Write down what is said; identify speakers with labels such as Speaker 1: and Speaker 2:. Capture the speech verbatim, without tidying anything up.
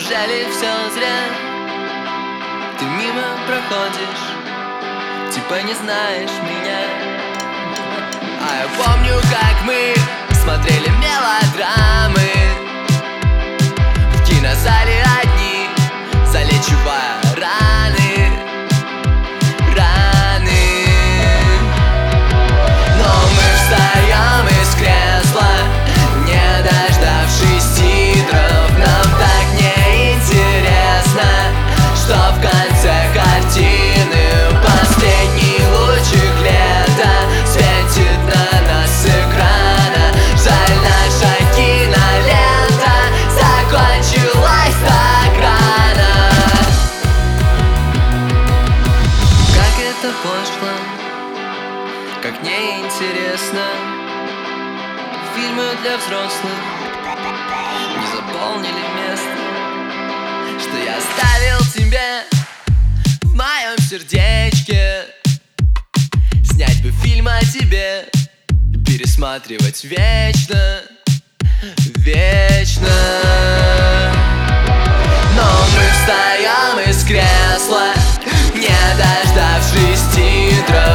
Speaker 1: Неужели все зря? Ты мимо проходишь, типа не знаешь меня. А я помню, как мы смотрели мелодрамы в кинозале одни, залечивая раны, раны. Но мы встаем из кресла, не дождавшись титров. Нам так неинтересно, что в конце картины последний лучик лета светит на нас с экрана. Жаль, наша кинолента закончилась так рано. Как это пошло, как неинтересно. Фильмы для взрослых не заполнили место, что я оставил тебе в моем сердечке. Снять бы фильм о тебе и пересматривать вечно, вечно. Но мы встаем из кресла, не дождавшись титров.